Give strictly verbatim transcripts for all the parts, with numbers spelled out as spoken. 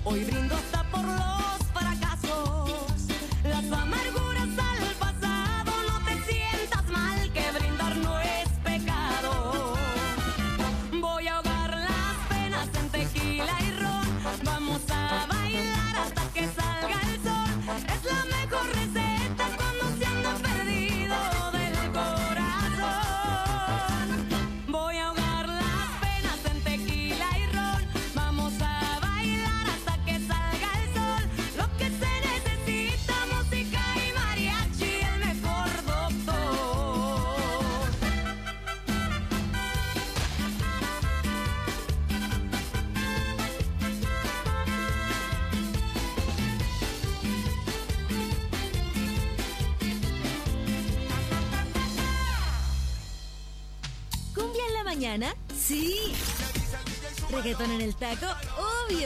Hoy brindo hasta por los fracasos, las amarguras al pasado. No te sientas mal, que brindar no es pecado. Voy a ahogar las penas en tequila y ron. Vamos a bailar hasta que salga el sol. Es la mejor receta cuando se anda perdido del corazón. Voy a ahogar las penas en tequila y ron. Vamos a bailar hasta que salga el sol. Lo que se necesita, música y mariachi, el mejor doctor. ¿Cumbia en la mañana? Sí. ¿Reggaetón en el taco? Obvio.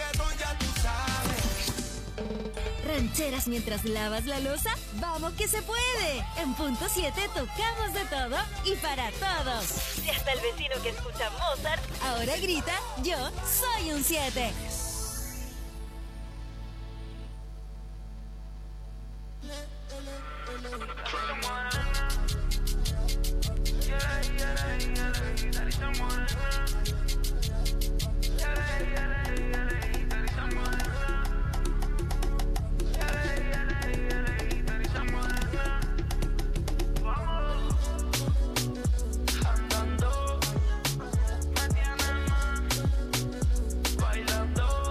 ¿Rancheras mientras lavas la loza? ¡Vamos que se puede! En Punto siete tocamos de todo y para todos. Si hasta el vecino que escucha Mozart ahora grita, yo soy un siete. Andando, me tienes más bailando.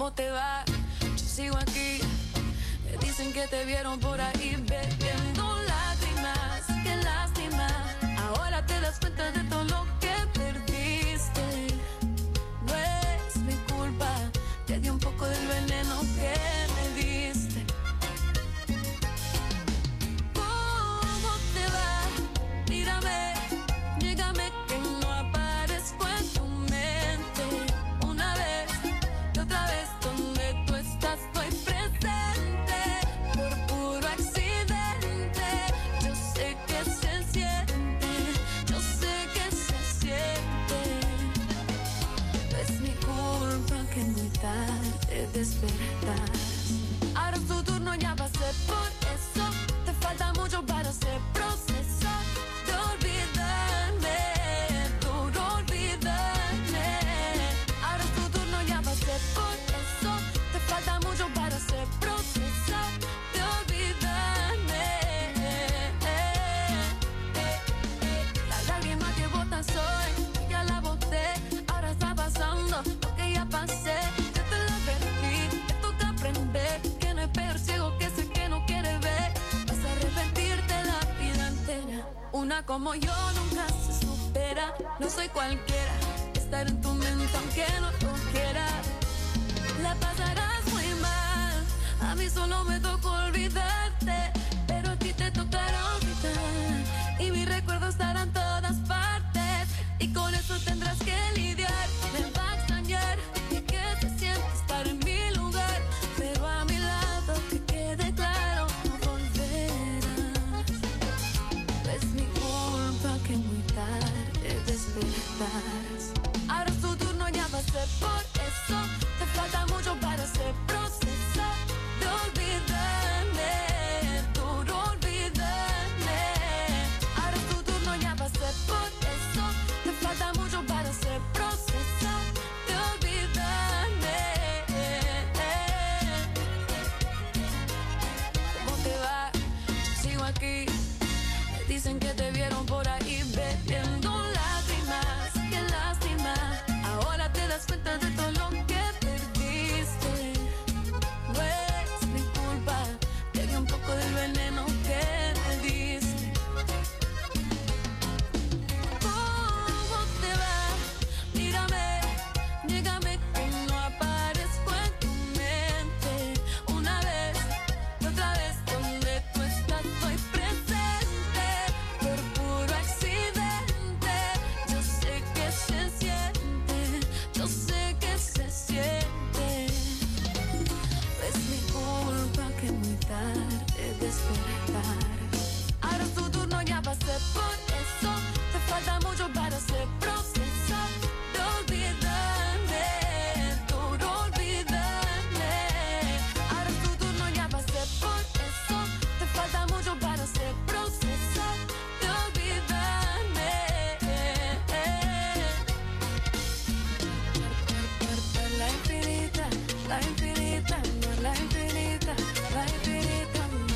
¿Cómo te va? Yo sigo aquí. Me dicen que te vieron por ahí bebiendo lágrimas. Qué lástima. Ahora te das cuenta de todo lo que perdiste. No es mi culpa. Te di un poco del veneno que me diste. ¿Cómo te va? Mírame, llégame que no aparezco en tu mente. Una vez y otra vez donde tú estás estoy presente. Por puro accidente. Yo sé que se siente. Yo sé que se siente. No es mi culpa que muy tarde despertas. Ahora es tu turno, ya pasé por eso. Te falta mucho para hacer proceso de olvidarme, duro olvidarme. Ahora es tu turno, ya pasé por eso. Te falta mucho para hacer proceso de olvidarme. La lágrima que botas hoy, ya la boté. Ahora está pasando lo que ya pasé. Ya te lo advertí, te toca aprender que no es peor ciego que ese que no quiere ver. Vas a arrepentirte la vida entera. Una como yo nunca se supera. No soy cualquiera, estar en tu mente aunque no lo quiera. La pasarás muy mal, a mí solo me tocó olvidarte, pero a ti te tocará olvidar. Y mis recuerdos estarán en todas partes, y con eso tendrás que lidiar. Me va a extrañar y que se siente estar en mi lugar, pero a mi lado que quede claro, no volverás. No es mi culpa que muy tarde despertarás. Ahora es tu turno, ya pasé por eso. Te falta mucho para hacer proceso de olvidarme, duro olvidarme. Ahora es tu turno, ya pasé por eso. Te falta mucho para hacer proceso de olvidarme. ¿Cómo te va? Yo sigo aquí. Me dicen que te vieron por ahí bebiendo lágrimas. Qué lástima. Ahora te das cuenta de todo lo que perdiste. No es mi culpa. Te di un poco del veneno que me diste. ¿Cómo te va? Mírame, llégame que no aparezco en tu mente. Una vez y otra vez donde tú estás estoy presente. Por puro accidente. Yo sé que se siente. Yo sé que se siente. No es mi culpa que muy tarde despertar. Ahora es tu turno, ya pasé por eso. Te falta mucho para hacer proceso de olvidarme, duro olvidarme. Ahora es tu turno, ya pasé por eso. Te falta mucho para hacer proceso de olvidarme. La infinita, la infinita, no la infinita, la infinita, no.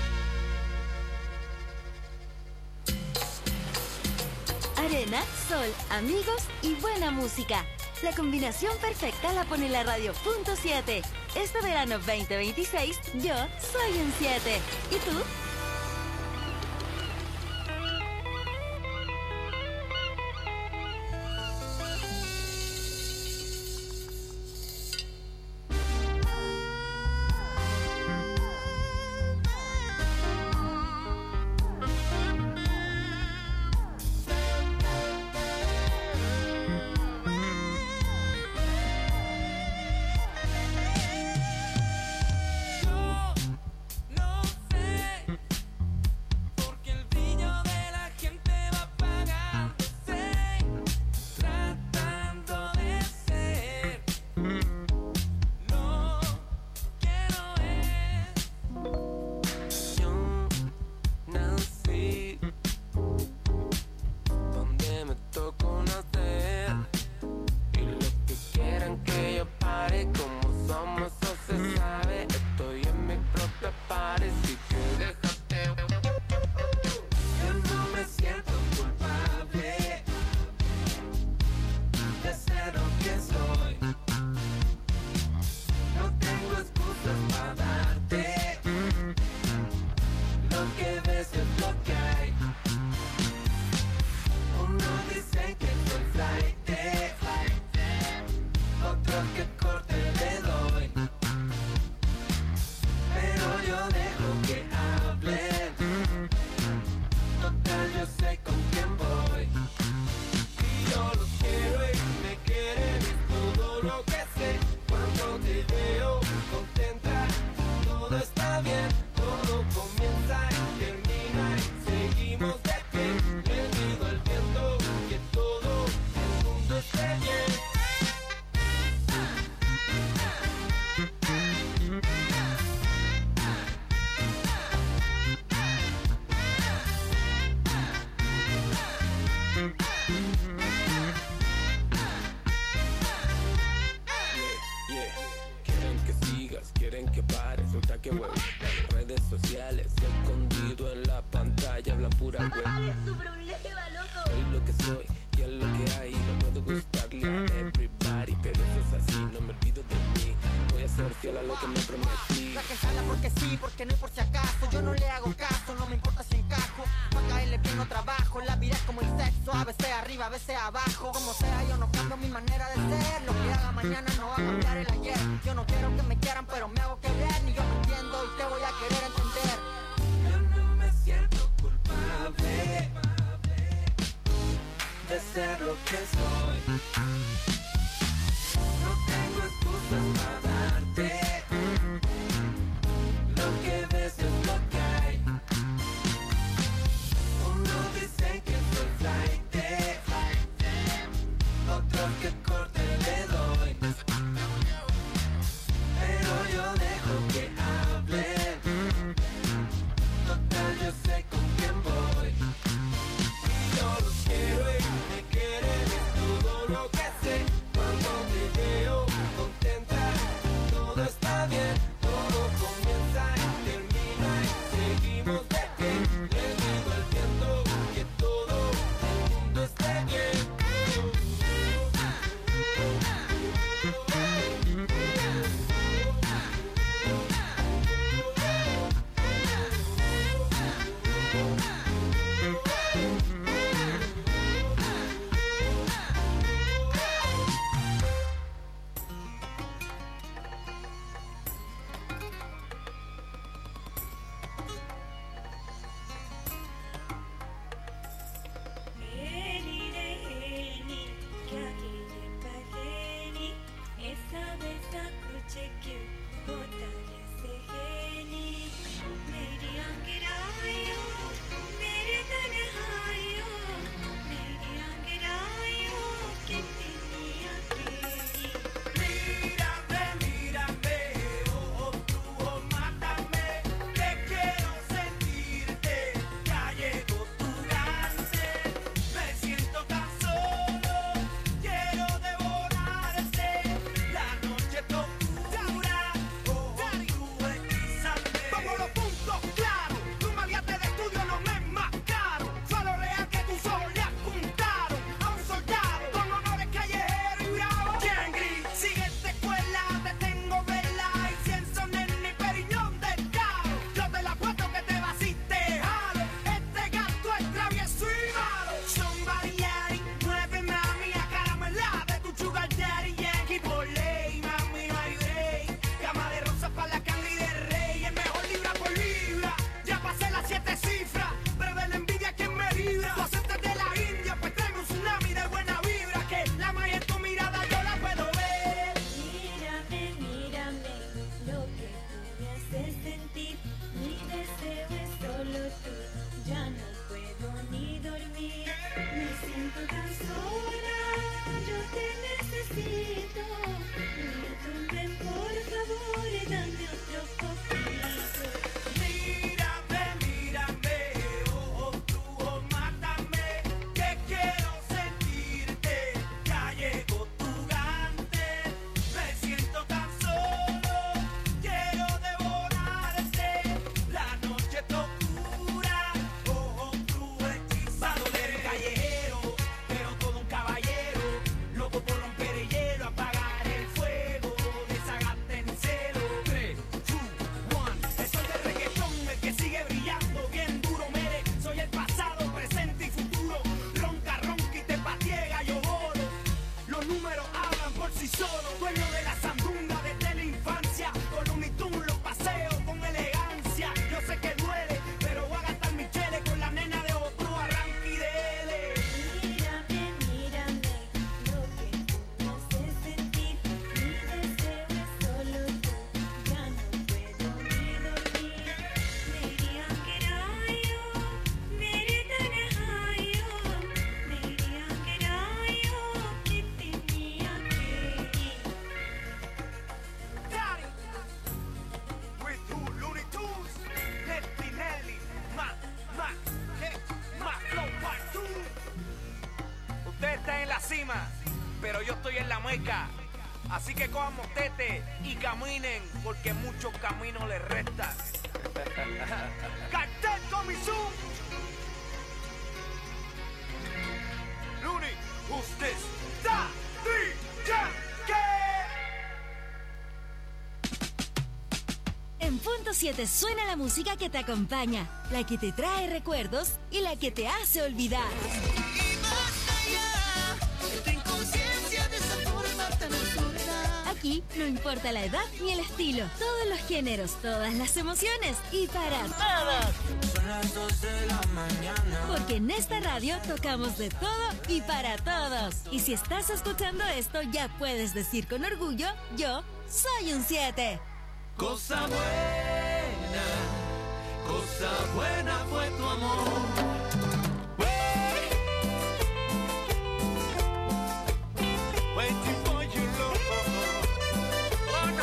Arena, sol, amigos y buena música. La combinación perfecta la pone la radio punto siete. Este verano veinte veintiséis, yo soy en siete. ¿Y tú? Yo no sé todo lo que sé. Cuando te veo contenta, todo está bien, todo comienza y termina y seguimos de pie. Le digo al viento que todo el mundo esté bien. Que web, redes sociales, escondido en la pantalla, hablan pura web. ¿Cuál es su problema, loco? Soy lo que soy y es lo que hay. No puedo gustarle a everybody, pero eso es así, no me olvido de mí. Voy a ser fiel a lo que me prometí. La que sala porque sí, porque no hay por si acaso. Yo no le hago caso, no me importa si encajo. Pa' caerle bien no trabajo, la vida es como el sexo. A veces arriba, a veces abajo. Como sea, yo no cambio mi manera de ser. Lo que haga mañana no va a cambiar el ayer. Yo no quiero que me quieran, pero me hago querer. Ni yo me entiendo y te voy a querer entender. Yo no me siento culpable de ser lo que soy. No tengo excusas para darte. Lo que ves es lo que hay. Unos dicen que soy flighte, otros que corte le doy. Pero yo dejo que hablen. Total, yo sé con quién voy. Y yo los quiero y me quieren, es todo lo que sé. Cuando te veo contenta, todo está bien, todo comienza y termina y seguimos de pie. Le digo al viento que todo el mundo esté bien. Así que cojan motete y caminen, porque muchos caminos les restan. ¡Cartel Comisión! Looney, who's this? Da, di, ya, ¿qué? En punto siete suena la música que te acompaña, la que te trae recuerdos y la que te hace olvidar. Aquí no importa la edad ni el estilo, todos los géneros, todas las emociones y para todos. Son las dos de la mañana. Porque en esta radio tocamos de todo y para todos. Y si estás escuchando esto, ya puedes decir con orgullo, yo soy un siete. Cosa buena, cosa buena fue tu amor. Waiting for you, love. Oh, no,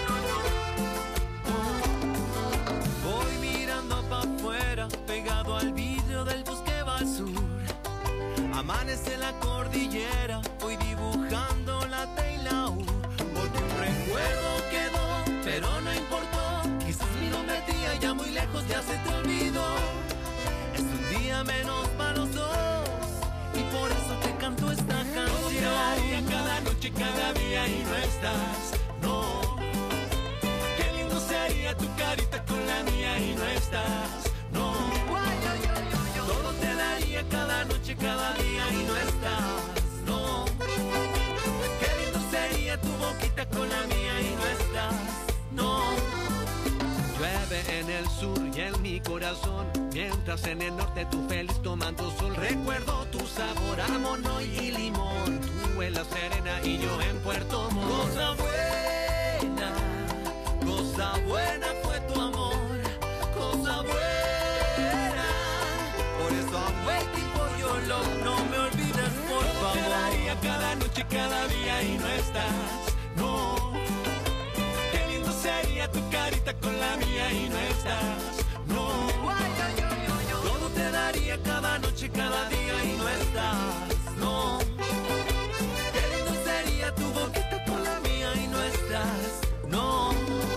no, no, no. Voy mirando pa' afuera, pegado al vidrio del bus que va al sur. Amanece la cordillera, voy dibujando la T y la U. Porque un recuerdo quedó, pero no importó. Quizás mi nombre a ti allá muy lejos ya se te olvidó. Es un día menos para los dos, y por eso te canto esta canción. Cada noche, cada día y no estás, no. Qué lindo sería tu carita con la mía y no estás, no. Todo te daría cada noche, cada día y no estás, no. Qué lindo sería tu boquita con la mía y no estás, no. Llueve en el sur y en mi corazón, mientras en el norte tú feliz tomando sol. Recuerdo tu sabor a mono y limón, tú en La Serena y yo en Puerto Montt. Cosa buena, cosa buena fue tu amor, cosa buena. Por eso I'm waiting for your love, no me olvides por favor. Te daría cada noche, cada día y no estás, no. Qué lindo sería tu carita con la mía y no estás, no. Todo te daría cada noche, cada día y no estás, no. Qué lindo sería tu boquita con la mía y no estás, no.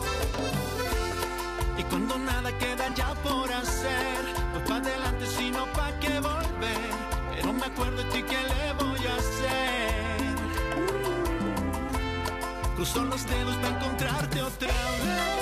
Y cuando nada queda ya por hacer, pues pa' adelante sino pa' qué volver. Pero me acuerdo de ti, ¿qué le voy a hacer? Cruzo los dedos para encontrarte otra vez.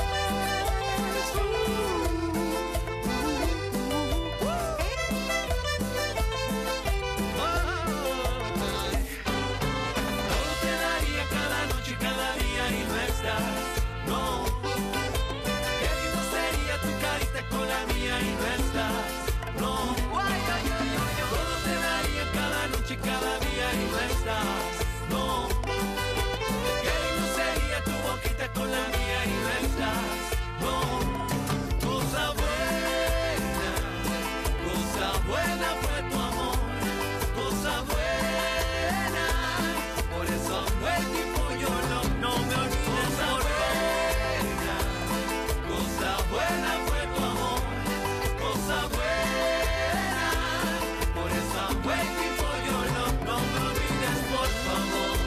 Cada día y no estás, no. Qué lindo sería tu boquita con la mía y no estás, no. Cosa buena, cosa buena fue tu amor, cosa buena. Por eso I'm waiting for your love, no me olvides por buena. Cosa buena fue tu amor, cosa buena. Por eso I'm waiting for no me olvides, por favor.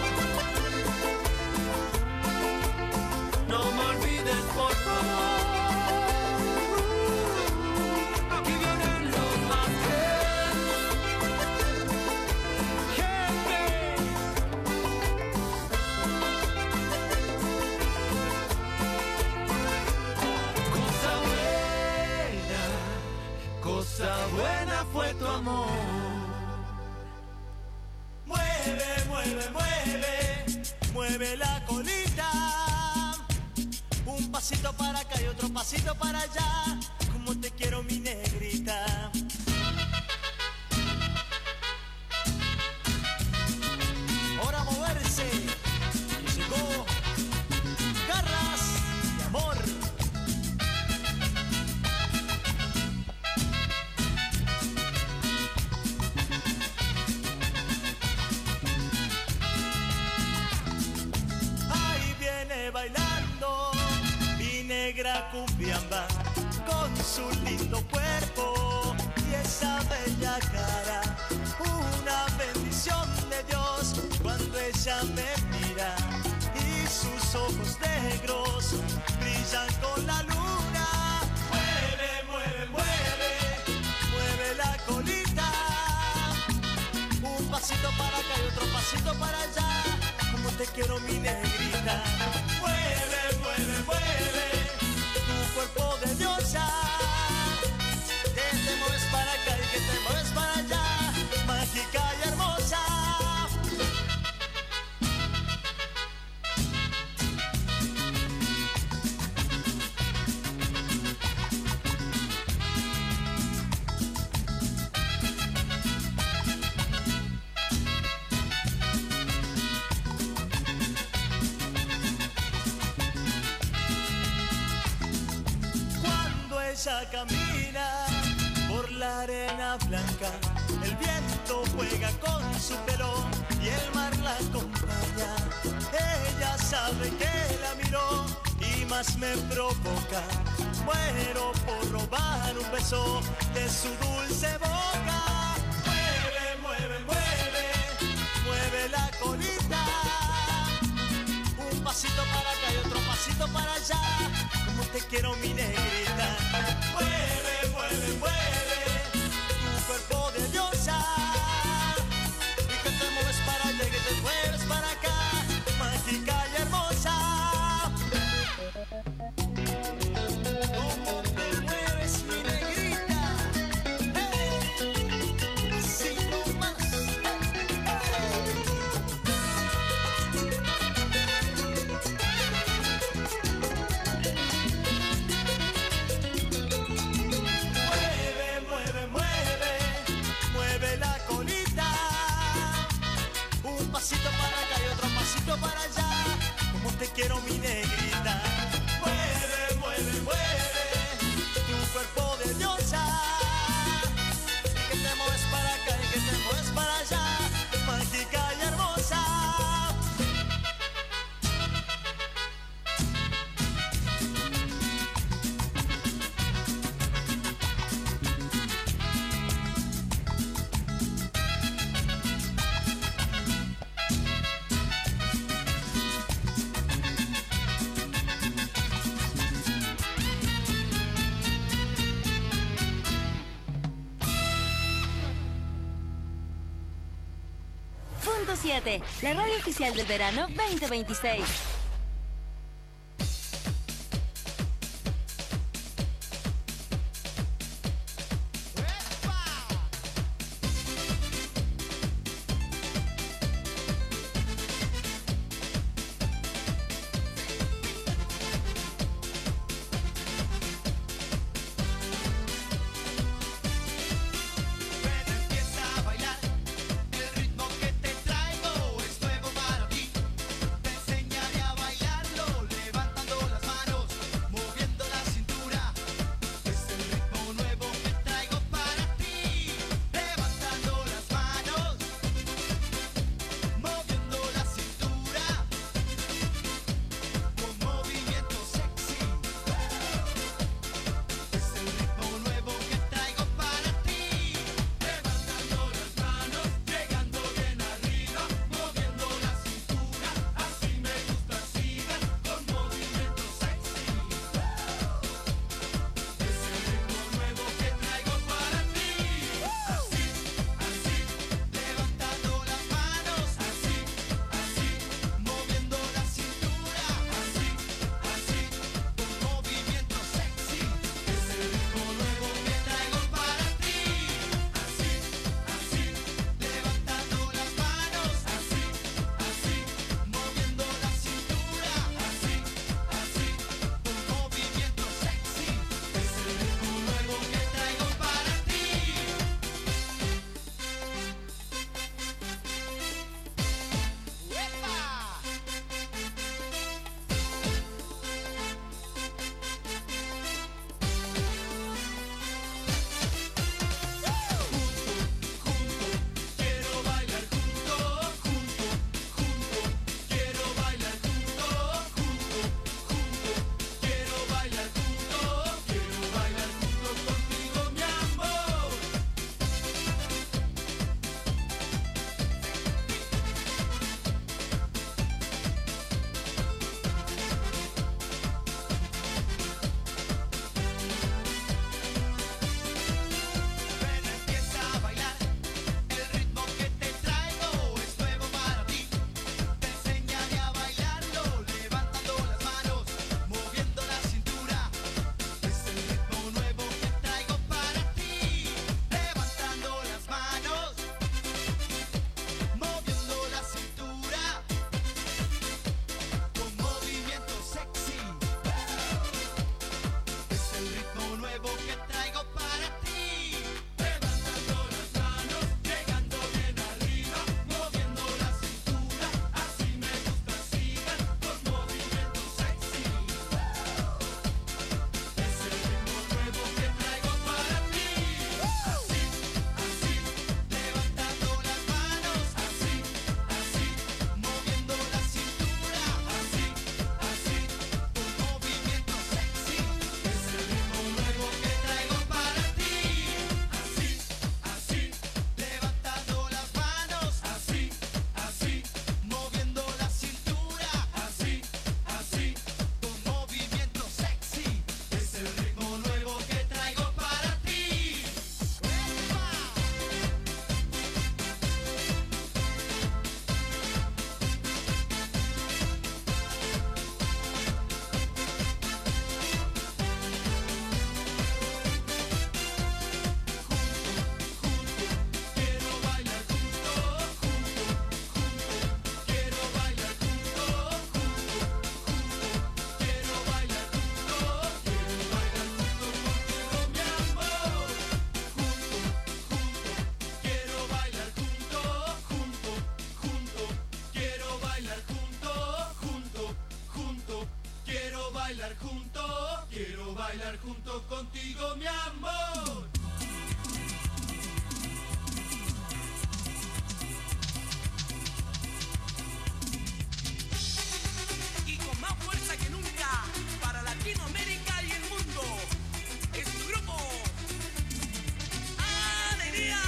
No me olvides, por favor. Aquí vienen los más gente. Cosa buena, cosa buena fue tu amor. Mueve, mueve, mueve, mueve la colita. Un pasito para acá y otro pasito para allá. Como te quiero, mi negrita. Ahora moverse. Y llegó Garras de Amor. Bailando mi negra cumbiamba con su lindo cuerpo y esa bella cara, una bendición de Dios cuando ella me mira y tus ojos negros brillan con la luna. Mueve, mueve, mueve, mueve la colita. Un pasito para acá y otro pasito para allá. Como te quiero, mi negrita. Mueve, mueve, mueve tu cuerpo de diosa. Que te mueves para acá y que te mueves para allá. Mágica y hermosa. Ella camina por la arena blanca, el viento juega con su pelo y el mar la acompaña. Ella sabe que la miró y más me provoca. Muero por robar un beso de su dulce boca. Mueve, mueve, mueve, mueve la colita. Un pasito para acá y otro pasito para allá. Como te quiero, mi negrita. Mueve, mueve, mueve tu cuerpo de diosa. Y que te mueves para allá y que te mueves para acá. Mágica y hermosa. ¿Cómo te mueves, mi negrita? Hey, así nomás. Pasito para acá y otro pasito para allá. Como te quiero, mi negrita. Mueve, mueve, mueve tu cuerpo de diosa. Y que te mueves para acá y que te mueves para allá. Mágica y hermosa. siete, la radio oficial del verano veinte veintiséis. Enseñaré a bailar junto, quiero bailar junto contigo, mi amor. Y con más fuerza que nunca, para Latinoamérica y el mundo, es tu grupo Alegría.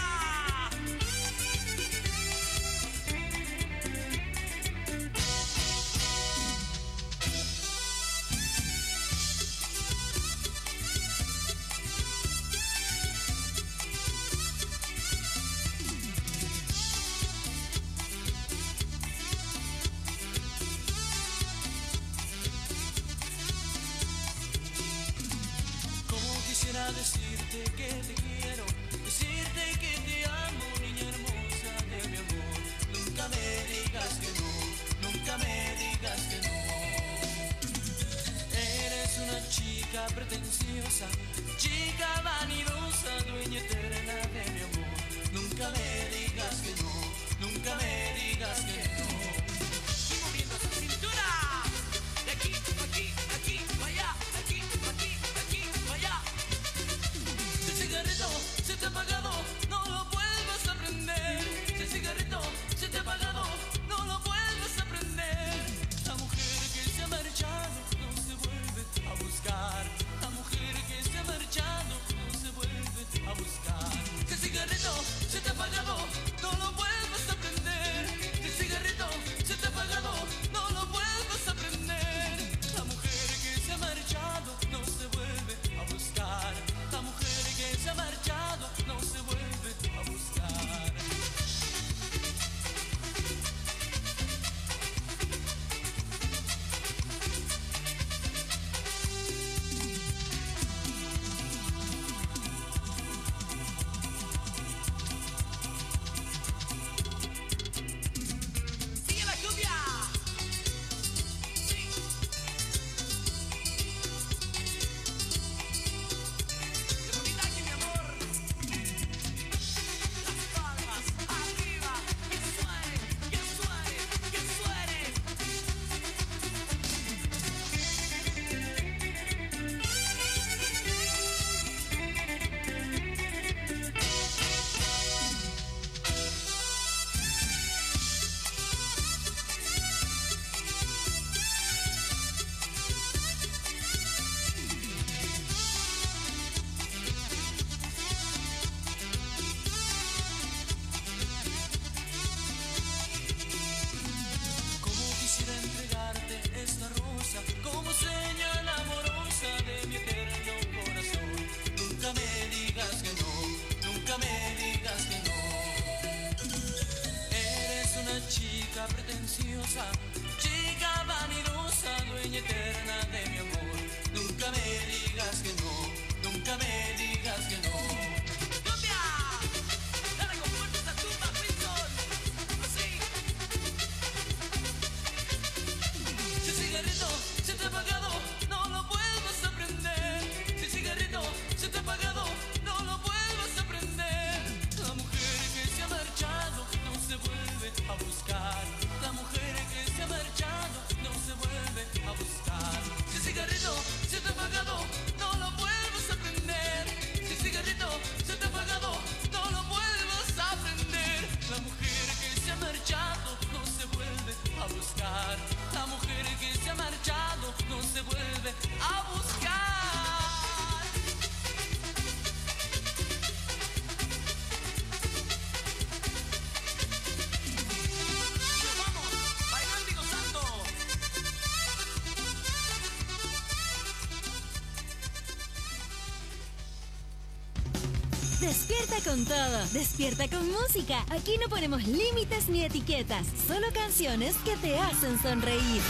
Quisiera decirte que te quiero, decirte que te amo, niña hermosa de mi amor. Nunca me digas que no, nunca me digas que no. Eres una chica pretenciosa, chica vanidosa, dueña eterna de mi amor. Nunca me digas que no, nunca me digas que no. Y moviendo esa cintura, de aquí, pa' aquí, de aquí, pa' allá, de aquí, pa' aquí, de aquí, pa' allá. Si el cigarrito se te ha apagado, no lo vuelvas a prender. Si el cigarrito se te ha apagado, no lo vuelvas a prender. La mujer que se ha marchado no se vuelve a buscar. La mujer que se ha marchado no se vuelve a buscar. Si el cigarrito se te ha apagado, no lo vuelvas a prender. Si el cigarrito se te ha apagado, no lo vuelvas a prender. La mujer que se ha marchado no se vuelve a buscar. La mujer que se ha marchado no se vuelve a buscar. Sigue la lluvia. Sí. Qué bonita que mi amor. Las palmas arriba, que suene, que suene, que suene. Como quisiera entregarte esta rosa como señal amorosa de mi eterno corazón. Nunca me digas que no, nunca me digas que no. Eres una chica pretenciosa, chica vanidosa, dueña eterna de mi amor. Nunca me digas que no, nunca me digas que no. ¡Lluvia! Dale con fuerza esa tumba, Wilson. Así. Si el cigarrito se te ha apagado, no lo vuelvas a prender. Si el cigarrito se te ha apagado, no lo vuelvas a prender. La mujer que se ha marchado no se vuelve a buscar. La mujer que se ha marchado no se vuelve a buscar. Si el cigarrito se te ha apagado, no lo vuelvas a prender. Si el cigarrito se te ha apagado, no lo vuelvas a prender. La mujer que se ha marchado no se vuelve a buscar. La mujer que se ha marchado no se vuelve a buscar. Y nos vamos, bailando y gozando. Despierta con todo, despierta con música. Aquí no ponemos límites ni etiquetas, solo canciones que te hacen sonreír.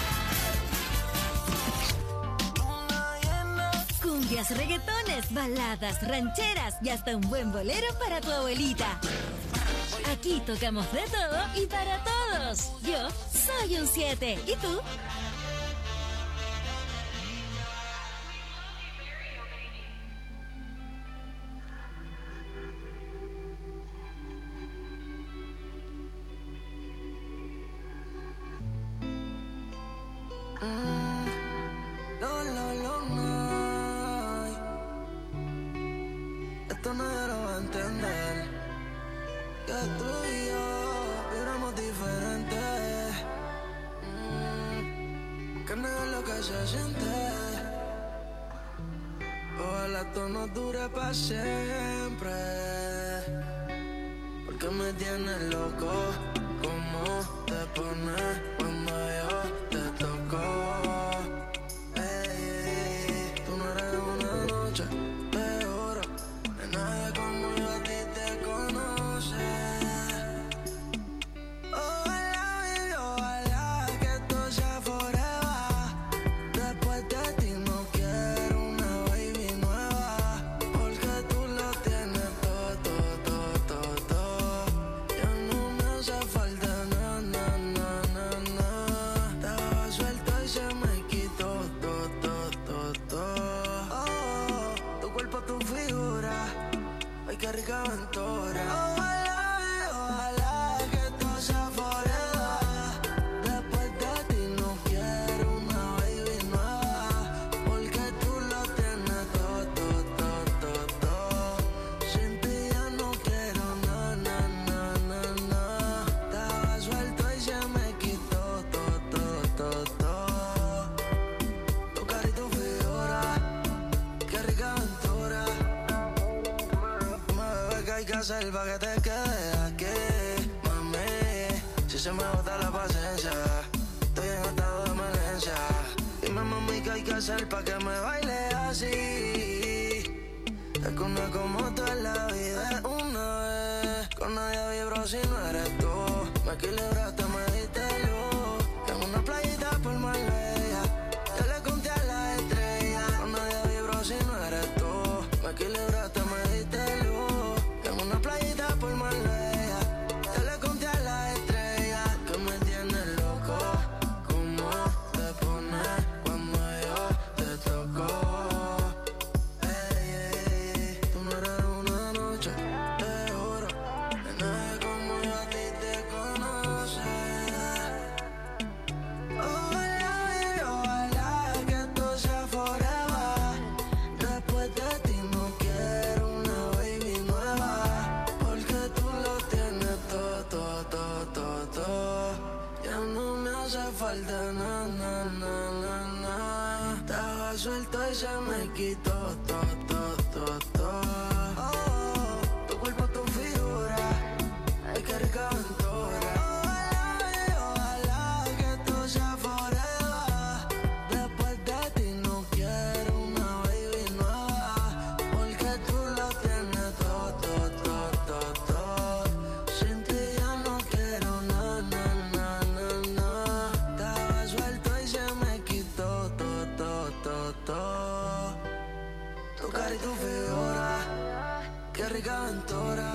Cumbias, reggaetones, baladas, rancheras y hasta un buen bolero para tu abuelita. Aquí tocamos de todo y para todos. Yo soy un siete. ¿Y tú? que se siente. Ojalá esto no dure para siempre, porque me tienes loco. ¿Cómo te pones cuando yo te toco? Ey, tú no eres una noche de oro, de nadie como yo a ti te conoce. Ojalá, baby, ojalá que esto sea forever. Después de ti no quiero una baby nueva, porque tú lo tienes todo, todo, todo, todo. Ya no me hace falta nada, nada, nada, nada. Estaba suelto y se me quitó todo, todo, todo, todo. Oh, tu cuerpo, tu figura, ay, qué rica aventura. Ojalá, ojalá que esto sea forever. Después de ti no quiero una baby nueva, porque tú lo tienes todo, todo, todo, todo, todo. Sin ti ya no quiero nada, nada, nada, nada. Estaba suelto y se me quitó todo, todo, todo, todo. Tu cara y tu figura, qué rica aventura. Dime, bebé, ¿qué hay que hacer pa' que te quedes aquí? Mami, si se me agota la paciencia, estoy en estado de emergencia. Dime, mami, ¿qué hay que hacer pa' que me baile así? Es que una como tú en la vida es una vez. Con nadie vibro si no eres tú. Me equilibraste, me diste luz. En una playita por Marbella, yo le conté a las estrellas. Con nadie vibro si no eres tú. Me equilibraste, me diste luz. En una playita por Marbella, yo le conté a las estrellas. Que me tienes loco. ¿Cómo te pones cuando yo te toco? Ey, ey, ey, tú no eres una noche de oro, de nadie como yo a ti te conoce. Ojalá, baby, ojalá que esto sea forever. Después de ti no quiero una baby nueva, porque tú lo tienes todo, todo, todo, todo, todo. Ya no me hace falta nada, nada, nada, nada. Estaba suelto y se me quitó todo, todo, todo, todo. Oh, tu cuerpo, tu figura, ay, qué rica aventura. Ojalá, baby, ojalá que esto sea forever. Después de ti no quiero una baby nueva, porque tú lo tienes todo, todo, todo, todo, todo. Sin ti ya no quiero nada, nada, nada, nada. Estaba suelto y se me quitó todo, todo, todo, todo. Tu cara y tu figura, qué rica aventura.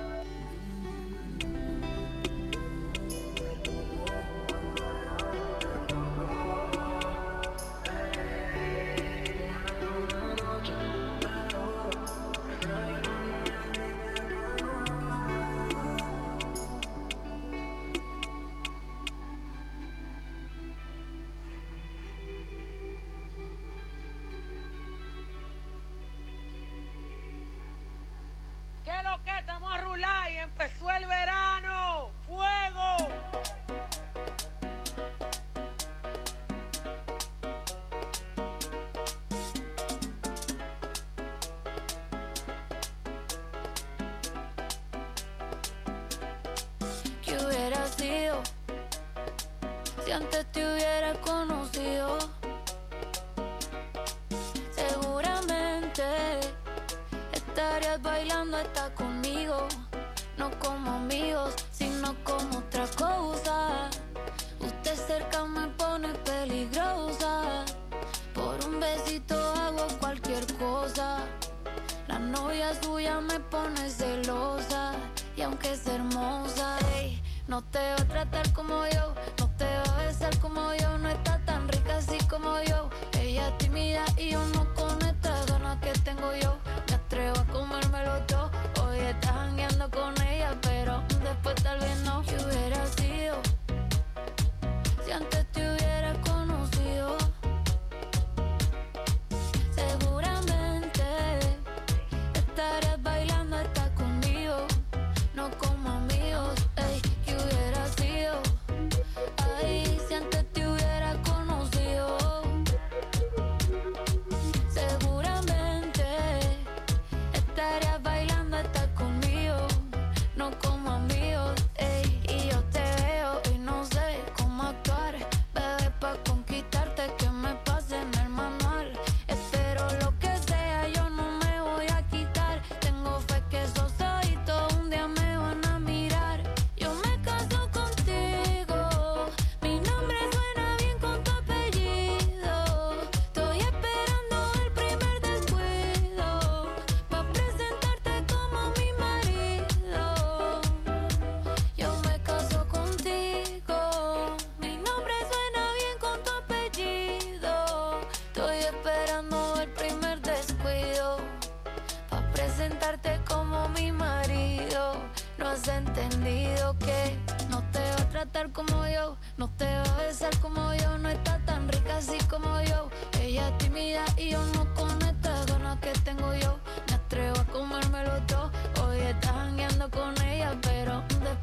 ¿Qué es lo que estamos a rular y empezó el verano? ¡Fuego! ¿Qué hubiera sido si antes te hubiera conocido? Seguramente estarías bailando hasta conmigo, no como amigos, sino como otra cosa. Usted cerca me pone peligrosa, por un besito hago cualquier cosa. La novia suya me pone celosa, y aunque es hermosa, ey, no te va a tratar como yo, no te va a besar como yo, no está tan rica así como yo. Ella es tímida y yo no con estas ganas que tengo yo. Me atrevo a comérmelo todo. Hoy estás jangueando con ella, pero después tal vez no. ¿Qué hubiera sido si antes te hubiera conocido? Seguramente estarías bailando hasta conmigo, no como amigos. Ey, ¿qué hubiera sido? Ay, si antes te hubiera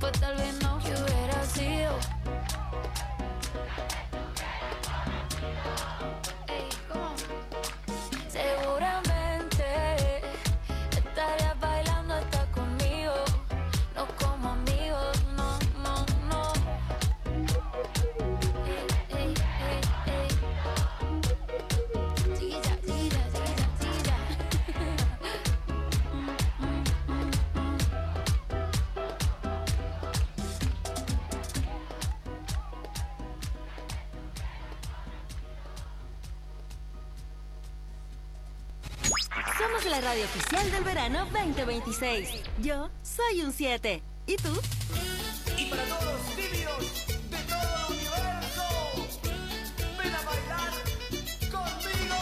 pues tal vez no. ¿Qué hubiera sido? Ey, ¿cómo? Seguramente estarías bailando hasta conmigo, no como amigos, no, no, no. Ey, ey, ey, ey. Tira, tira, tira, tira. Mm, mm, mm, mm. Somos la radio oficial del verano veinte veintiséis. Yo soy un siete. ¿Y tú? Y para todos los tímidos de todo el universo, ven a bailar conmigo.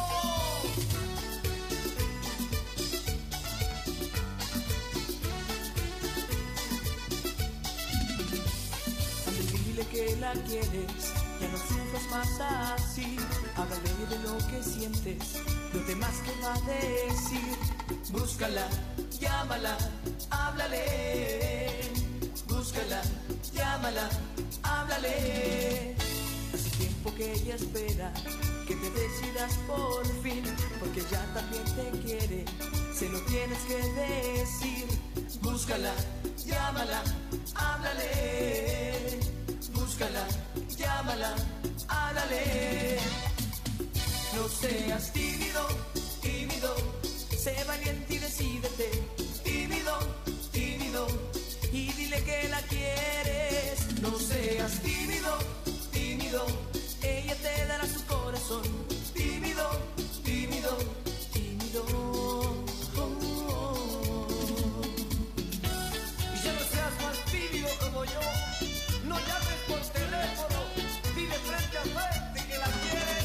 Ande, dile que la quieres, ya no sufras más así. Háblale de lo que sientes, lo demás que va a decir. Búscala, llámala, háblale. Búscala, llámala, háblale. Hace tiempo que ella espera que te decidas por fin, porque ya también te quiere, se lo tienes que decir. Búscala, llámala, háblale. Búscala, llámala, háblale. No seas tímido, tímido, sé valiente y decídete. Tímido, tímido, y dile que la quieres. No seas tímido, tímido, ella te dará su corazón. Tímido, tímido, tímido. Oh, oh. Y ya no seas más tímido como yo. No llames por teléfono, dile frente a frente que la quieres.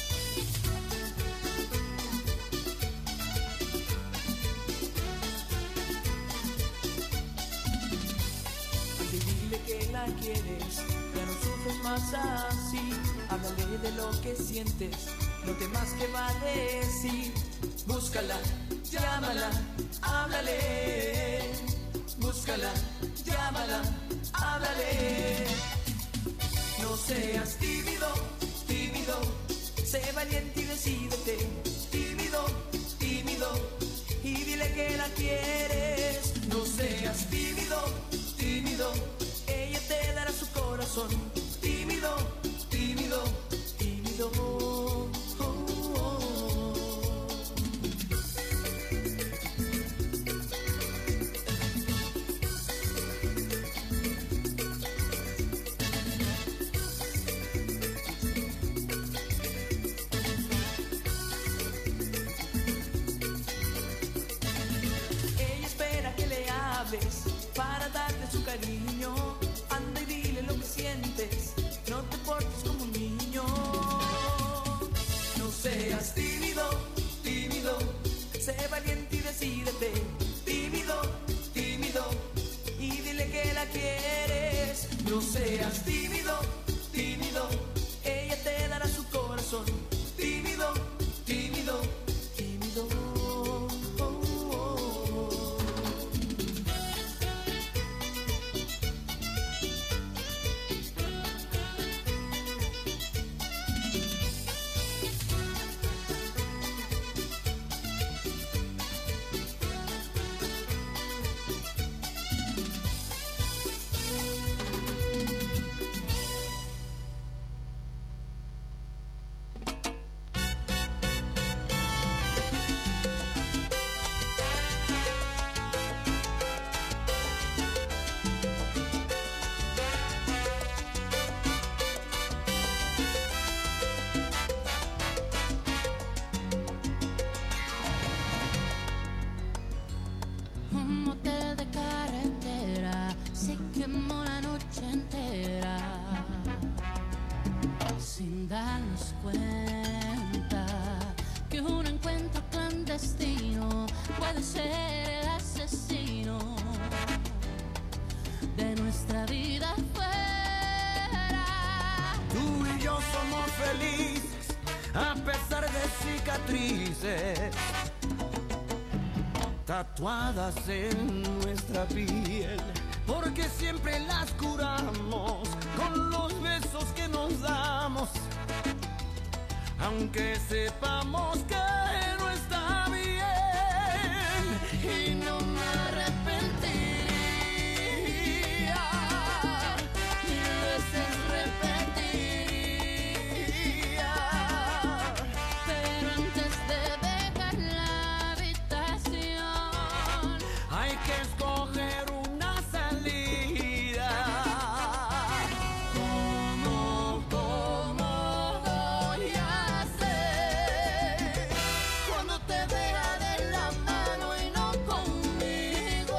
Dile que la quieres, ya no sufres más así. Háblale de lo que sientes, lo demás que va a decir. Búscala, llámala, háblale. Búscala, llámala, háblale. No seas tímido, tímido, sé valiente y decídete. Tímido, tímido, y dile que la quieres. No seas tímido, tímido, ella te dará su corazón. Tímido, tímido, tímido. Oh, oh. Ella espera que le hables para darte su cariño. Anda y dile lo que sientes, no te portes como un niño. No seas tímido, tímido, sé valiente y decídete. Tímido, tímido, y dile que la quieres. No seas tímido, tímido, ella te dará su corazón. Tímido, tímido, tímido. Oh, oh. Un motel de carretera se quemó la noche entera sin darnos cuenta que un encuentro clandestino puede ser el asesino de nuestra vida fuera. Tú y yo somos felices a pesar de cicatrices tatuadas en nuestra piel. porque siempre las curamos con los besos que nos damos, aunque sepamos que no está bien, y no me arrepentiría, mil veces repetiría, Pero antes de dejar la habitación, hay que escoger una salida. ¿Cómo, cómo voy a hacer cuando te vea de la mano y no conmigo?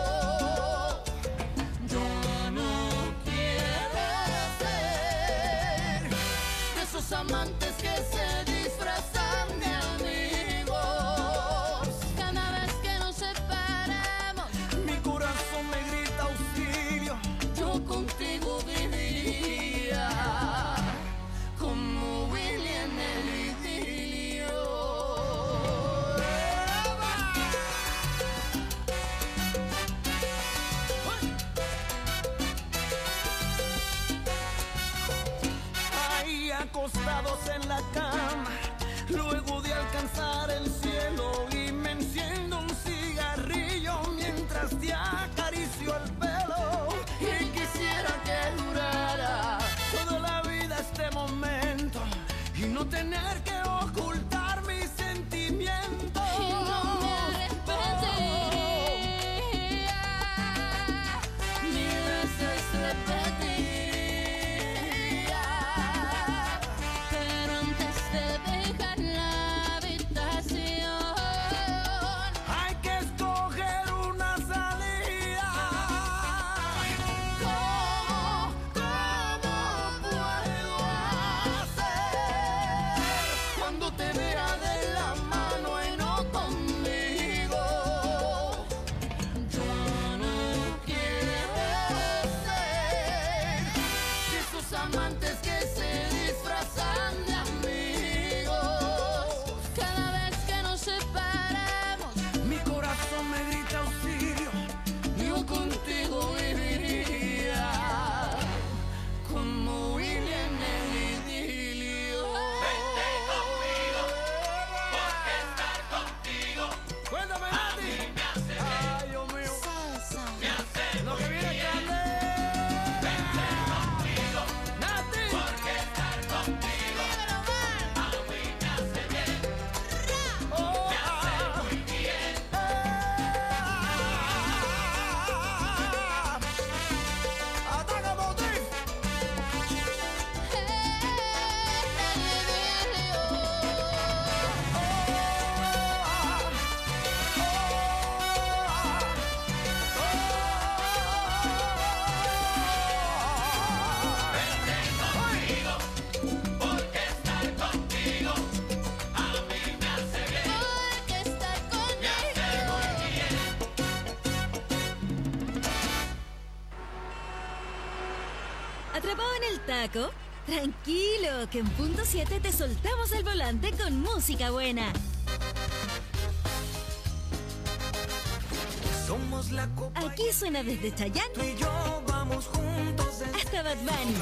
Yo no quiero ser de esos amantes que se disfrazan de amigos. cada vez que nos separamos, Mi corazón me grita auxilio, yo contigo viviría como Willy en el idilio. Ahí acostados en la cama, luego de alcanzar el cielo, y me enciendo un cigarrillo mientras te acaricio el pelo, y quisiera que durara toda la vida este momento y no tener que ocultar mis sentimientos. y no me arrepentiría, Mil veces repetiría, pero antes de dejar la habitación, hay que escoger una salida. ¿Cómo, cómo puedo hacer cuando te vea de la mano y no conmigo? Yo no quiero ser de esos amantes que se disfrazan de amigos. cada vez que nos separamos, Mi corazón me grita auxilio, yo contigo viviría como Willy en el idilio. Vente conmigo, porque estar contigo, cuéntame, Nati, me hace bien. Ay, Dios mío, me hace lo que viene candela. Vente conmigo, Nati, porque estar contigo a mí me hace bien. Oh, me hace muy bien. ¡Ataca, Motif! Vente conmigo, porque estar contigo a mí me hace bien. porque estar Me hace muy bien. ¿Atrapado en el taco? Tranquilo, que en punto siete te soltamos el volante con música buena. Somos la copa Aquí suena desde tú Chayanne y yo vamos juntos desde hasta Bad Bunny,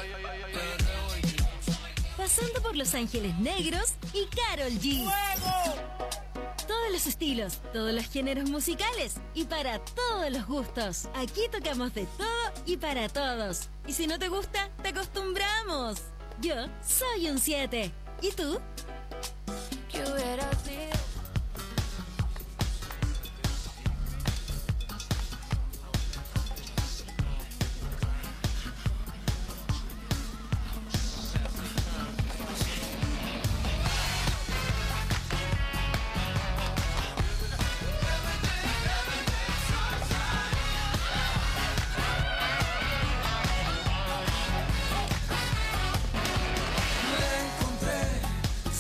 pasando por Los Ángeles Negros y Karol G. Todos los estilos, todos los géneros musicales y para todos los gustos. Aquí tocamos de todo y para todos. Y si no te gusta, te acostumbramos. Yo soy un siete. ¿Y tú? ¿Qué hubiera sido? Me encontré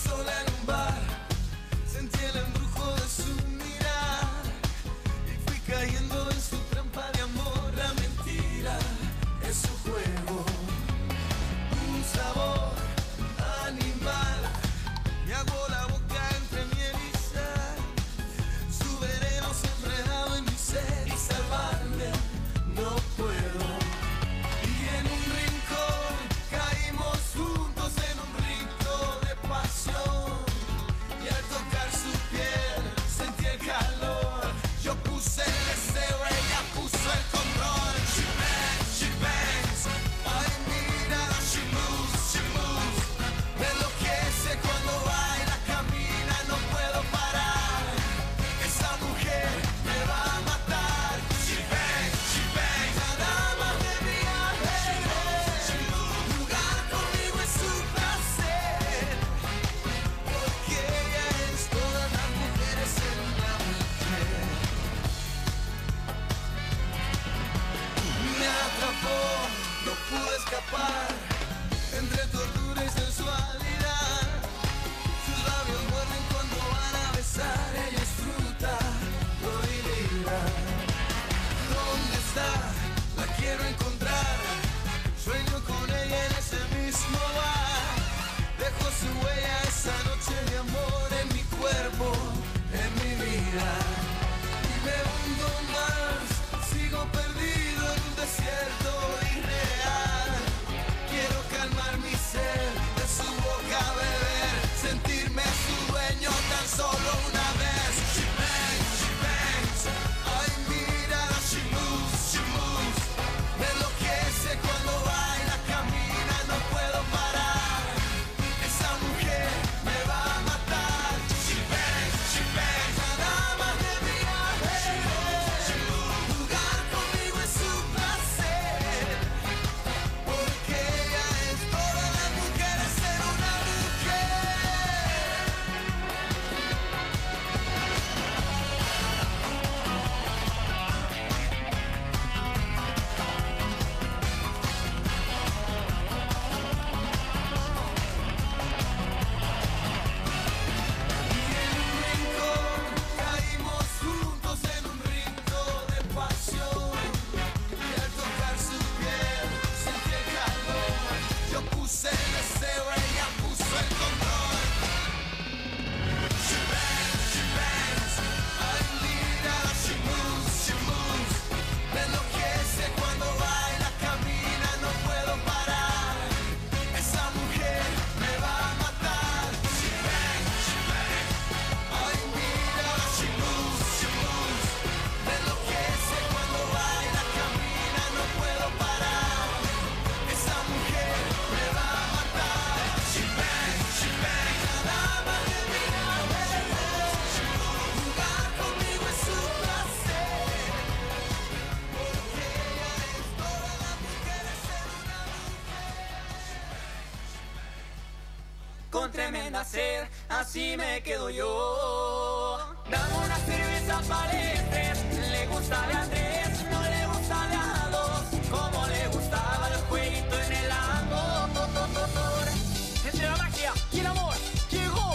tremenda sed, así me quedo yo. Dame una cerveza para el tres, le gusta de a tres, no le gusta de a dos, como le gustaba el jueguito en el amor. Entre la magia y el amor llegó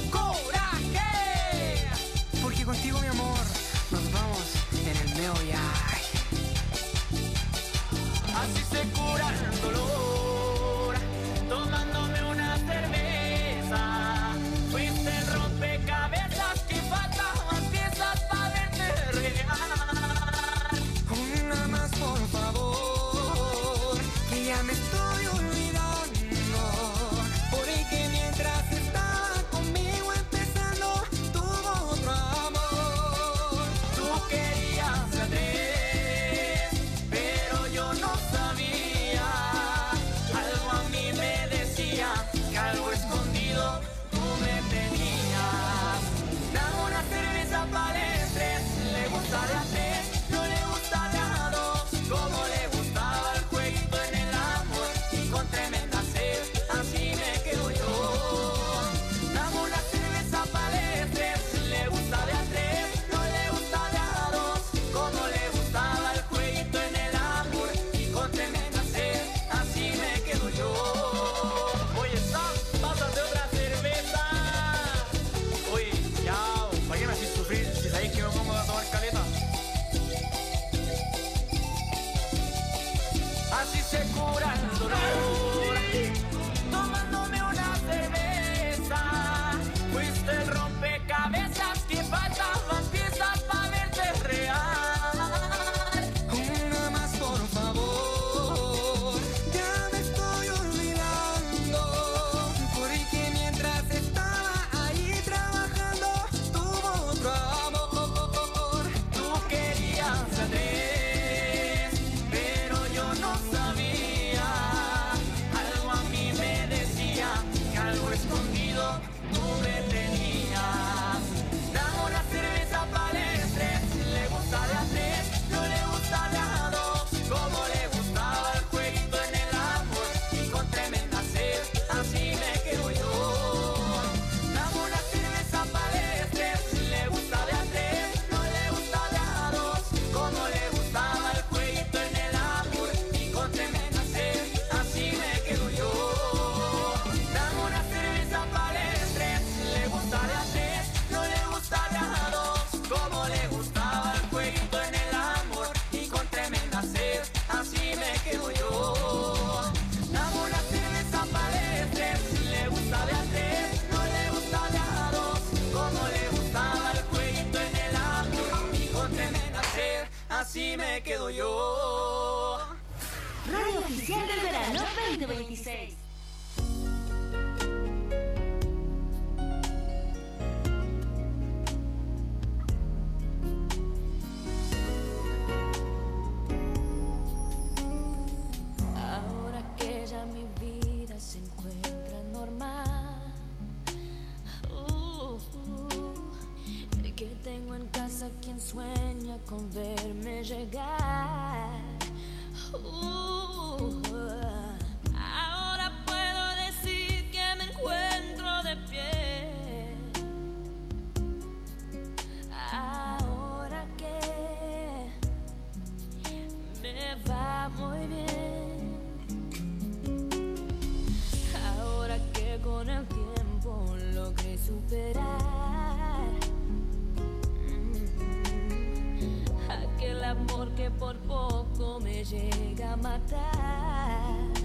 Coraje, Porque contigo, mi amor, nos vamos en el meo viaje. así se cura el dolor, tomándome una cerveza. Fuiste el rompecabezas que faltaban piezas para verte real. Una más, por favor, que ya me estoy olvidando. Porque mientras estaba conmigo empezando, tuvo otro amor. Tú querías a tres, pero yo no sabía. Algo a mí me decía que algo escondido tú me tenías. Dame una cerveza para el tres, le gusta de a tres, no le gusta de a dos, como le gustaba el jueguito en el amor y con tremenda sed, así me quedo yo. Dame una cerveza para el tres, le gusta de a tres, no le gusta de a dos, como le gustaba el jueguito en el amor y con tremenda sed, así me quedo yo. Oye, Sam, pásate otra cerveza. Oye, ya, ¿para qué me haces sufrir si sabéis que me pongo a tomar caleta? Así se cura el dolor, tomándome una cerveza. Fuiste el rompecabezas que faltaban piezas para verte real. Una más, por favor, ya me estoy olvidando. Porque mientras estaba ahí trabajando, tuvo otro amor. Tú querías a tres, pero yo no sabía. Algo a mí me decía que algo escondido tú me tenías. Dame una cerveza para el tres, le gusta de a tres, no le gusta de a dos, como le gustaba el jueguito en el amor y con tremenda sed, así me quedo yo. Dame una cerveza para el tres, le gusta de a tres, no le gusta de a dos, como le gustaba el jueguito en el amor y con tremenda sed, así me quedo yo. Dame una cerveza para el tres, le gusta de a tres, no le gusta de a dos, como le gustaba el jueguito en el amor y con tremenda sed, así me quedo yo. Dame una cerveza para el tres, le gusta de a tres, no le gusta de a dos, como le gustaba el jueguito en el amor y con tremenda sed, así me quedo yo. Radio Oficial del Verano veinte veintiséis. Ahora que ya mi vida se encuentra normal, uh, uh, el que tengo en casa quien sueña con verme llegar. Uh, uh, ahora puedo decir que me encuentro de pie. Ahora que me va muy bien. Ahora que con el tiempo logré superar mm, aquel amor que por poco me llega a matar.